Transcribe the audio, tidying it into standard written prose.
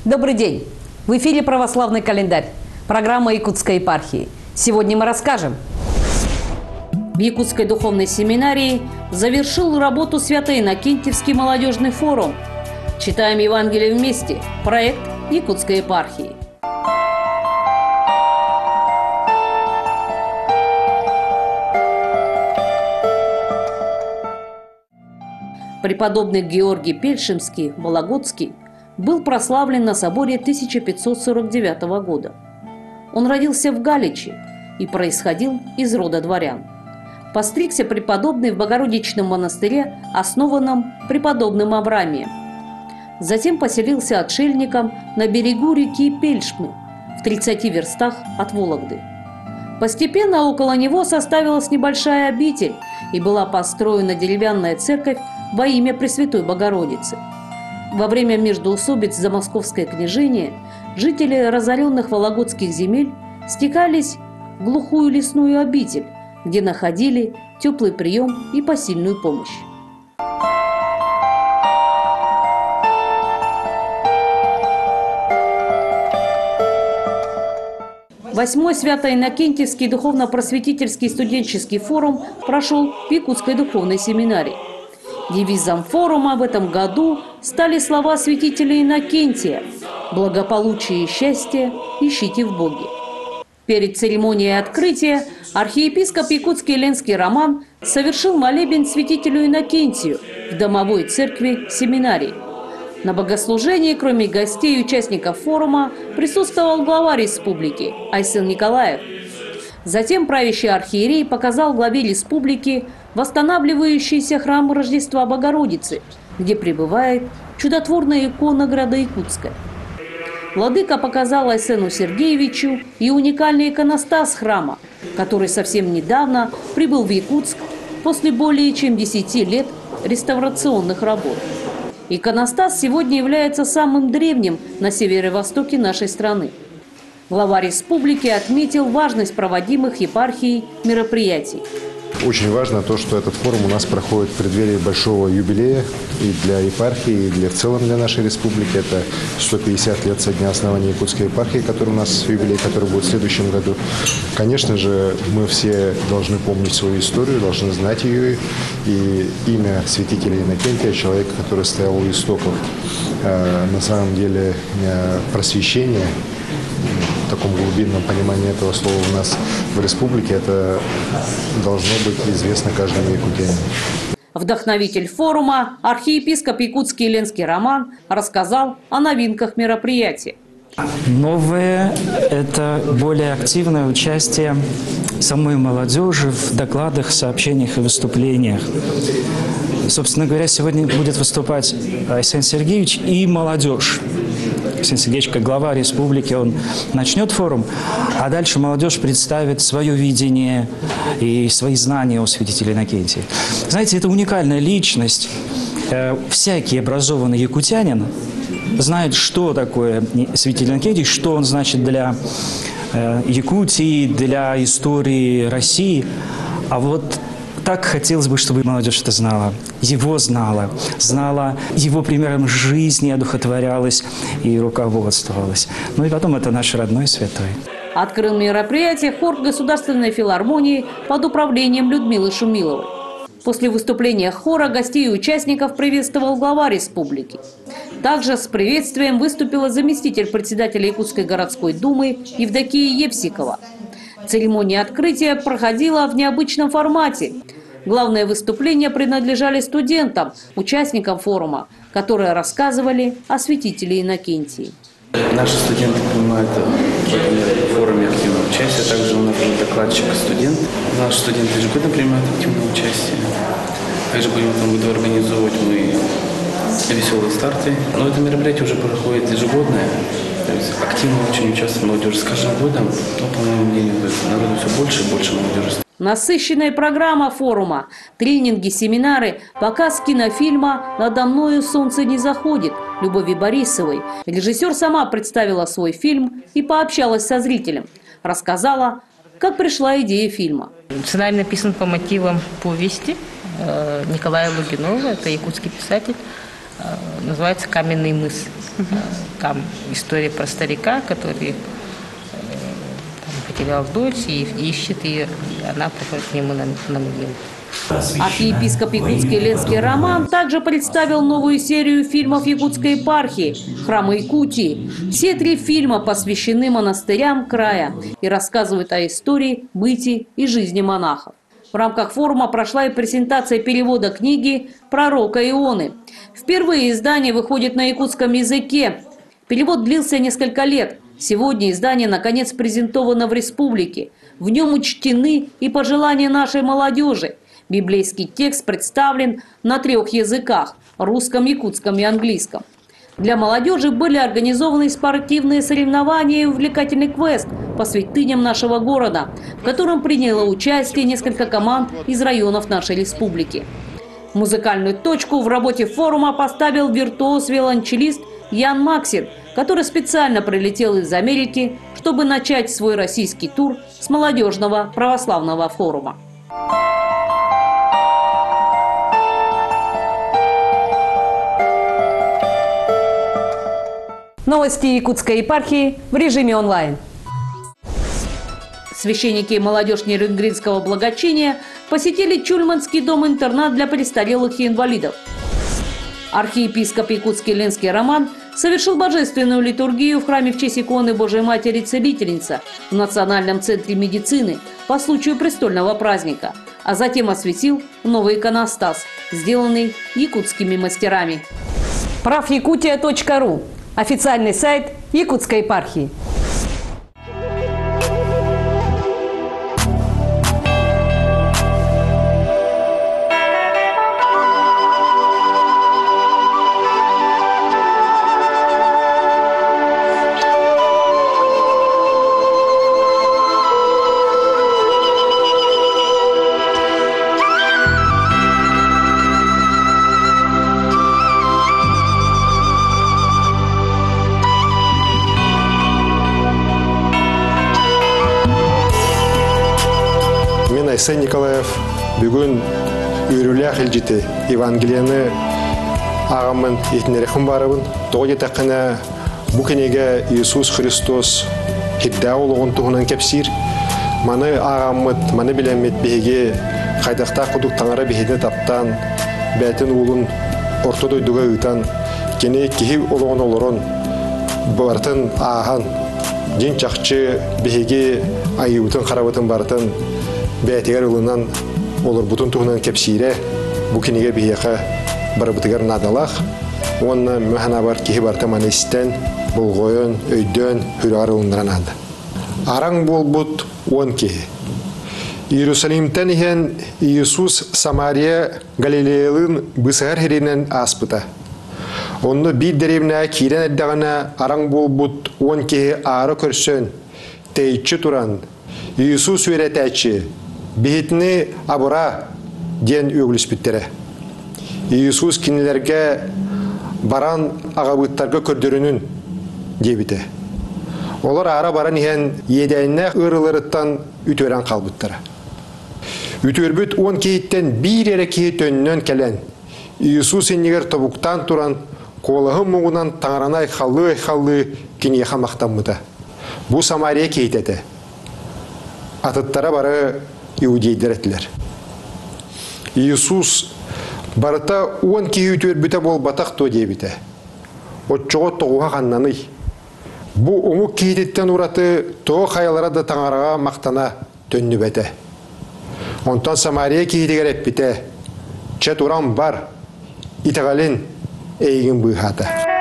Добрый день! В эфире «Православный календарь», программа Якутской епархии. Сегодня мы расскажем. В Якутской духовной семинарии завершил работу Свято-Иннокентьевский молодежный форум. Читаем Евангелие вместе. Проект Якутской епархии. Преподобный Георгий Пельшемский, Вологодский, был прославлен на соборе 1549 года. Он родился в Галиче и происходил из рода дворян. Постригся преподобный в Богородичном монастыре, основанном преподобным Авраамием. Затем поселился отшельником на берегу реки Пельшмы, в 30 верстах от Вологды. Постепенно около него составилась небольшая обитель и была построена деревянная церковь во имя Пресвятой Богородицы. Во время междоусобиц за московское княжение жители разоренных вологодских земель стекались в глухую лесную обитель, где находили теплый прием и посильную помощь. Восьмой Свято-Иннокентьевский духовно-просветительский студенческий форум прошел в Якутской духовной семинарии. Девизом форума в этом году стали слова святителя Иннокентия: «Благополучие и счастье ищите в Боге». Перед церемонией открытия архиепископ Якутский Ленский Роман совершил молебен святителю Иннокентию в домовой церкви семинарии. На богослужении, кроме гостей и участников форума, присутствовал глава республики Айсен Николаев. Затем правящий архиерей показал главе республики восстанавливающийся храм Рождества Богородицы, где пребывает чудотворная икона города Якутска. Владыка показал Айсену Сергеевичу и уникальный иконостас храма, который совсем недавно прибыл в Якутск после более чем 10 лет реставрационных работ. Иконостас сегодня является самым древним на северо-востоке нашей страны. Глава республики отметил важность проводимых епархией мероприятий. Очень важно то, что этот форум у нас проходит в преддверии большого юбилея и для епархии, и в целом для нашей республики. Это 150 лет со дня основания Якутской епархии, который у нас юбилей, который будет в следующем году. Конечно же, мы все должны помнить свою историю, должны знать ее. И имя святителя Иннокентия, человека, который стоял у истоков, на самом деле, просвещения, в таком глубинном понимании этого слова у нас в республике, это должно быть известно каждому якутянину. Вдохновитель форума, архиепископ Якутский Ленский Роман, рассказал о новинках мероприятия. Новое – это более активное участие самой молодежи в докладах, сообщениях и выступлениях. Собственно говоря, сегодня будет выступать Айсен Сергеевич и молодежь. Айсен Сергеевич, как глава республики, он начнет форум, а дальше молодежь представит свое видение и свои знания о святителе Иннокентии. Знаете, это уникальная личность. Всякий образованный якутянин знает, что такое святитель Иннокентий, что он значит для Якутии, для истории России. А вот так хотелось бы, чтобы молодежь это знала, его знала его примером жизни, одухотворялась и руководствовалась. Ну и потом это наш родной святой. Открыл мероприятие хор Государственной филармонии под управлением Людмилы Шумиловой. После выступления хора гостей и участников приветствовал глава республики. Также с приветствием выступила заместитель председателя Якутской городской думы Евдокия Евсикова. Церемония открытия проходила в необычном формате. Главные выступления принадлежали студентам, участникам форума, которые рассказывали о святителе Иннокентии. Наши студенты принимают в этом форуме активное участие. Также у нас докладчик-студент. Наши студенты ежегодно принимают активное участие. Также будем в этом году организовывать веселые старты. Но это мероприятие уже проходит ежегодное. То есть активно очень участвует молодежь. С каждым годом, по моему мнению, народу все больше и больше молодежи. Насыщенная программа форума, тренинги, семинары, показ кинофильма «Надо мною солнце не заходит» Любови Борисовой. Режиссер сама представила свой фильм и пообщалась со зрителем. Рассказала, как пришла идея фильма. Сценарий написан по мотивам повести Николая Лугинова, это якутский писатель. называется «Каменный мыс». Там история про старика, который потерял дочь и ищет ее, и она приходит к нему на могилу. Архиепископ Якутский Ленский Роман также представил новую серию фильмов Якутской епархии «Храмы Якутии». Все 3 фильма посвящены монастырям края и рассказывают о истории, бытии и жизни монахов. В рамках форума прошла и презентация перевода книги «Пророка Ионы». Впервые издание выходит на якутском языке. Перевод длился несколько лет. Сегодня издание наконец презентовано в республике. В нем учтены и пожелания нашей молодежи. Библейский текст представлен на 3 языках – русском, якутском и английском. Для молодежи были организованы спортивные соревнования и увлекательный квест по святыням нашего города, в котором приняло участие несколько команд из районов нашей республики. Музыкальную точку в работе форума поставил виртуоз-виолончелист Ян Максин, который специально прилетел из Америки, чтобы начать свой российский тур с молодежного православного форума. Новости Якутской епархии в режиме онлайн. Священники и молодежь Нерюнгринского благочиния посетили Чульманский дом-интернат для престарелых и инвалидов. Архиепископ Якутский Ленский Роман совершил божественную литургию в храме в честь иконы Божией Матери Целительница в Национальном центре медицины по случаю престольного праздника, а затем осветил новый иконостас, сделанный якутскими мастерами. Правякутия.ру – официальный сайт Якутской епархии. Айсен Николаев бүгін үйрілі ақылжеті Евангелияны ағамын етінерекім барыбын. Тоғы етақына бұкенеге Иисус Христос хидда олығын тұғынан кепсір. Маны ағамыд, маны білемет бейге қайдақта құдық таңара бейдені таптан, бәтін ұлын ортодойдуға ұйтан, кене кехи олығын олырын, бартын аған, ден чақчы бейге айыбытын қарабытын бартын, бәтігер ұлынан олар бұтын тұғынан кепсире, бұкенеге бейеқа барабытығар надалақ, онына мәхана бар кехи барты манестен, бұлғойын, өйден, хүрағар ұлындыран алды. Араң бол бұт он кехи. Иерусалимтен ехен Иисус Самария Галилеялын бұсығар херенен аспыта. Онны бір деревна кейрен әддіғана араң бол бұт он кехи ары көрсен, тәйтші тұран, Иисус өретәтші, бейітіні абыра ден өгліс біттері. Иисус кенелерге баран ағабыттарға көрдірінін дебіті. Олар ара баран ехен едәйіне ұрылырыттан үтөрен қалбыттары. Үтөрбіт 10 кейттен бір әрі кейт өнінен кәлен. Иисус енегер тобуқтан тұран, қолығы мұғынан таңырана айқалы кене қамақтан мұда. Бұл Самария кейтеді. Атыттара бары иудейдер әтілер. Иисус барыта 10 кей үтөрбіті бол батақ то дебіті. Отчоғы тоғуға қаннаны. Бұл ұмық кейтеттен ұраты тоғы қайалара да таңараға мақтана төнні бәті. Онтан Самария кейтегер әппіті. Чет ұрам бар, итағалин әйгін бұйхаты.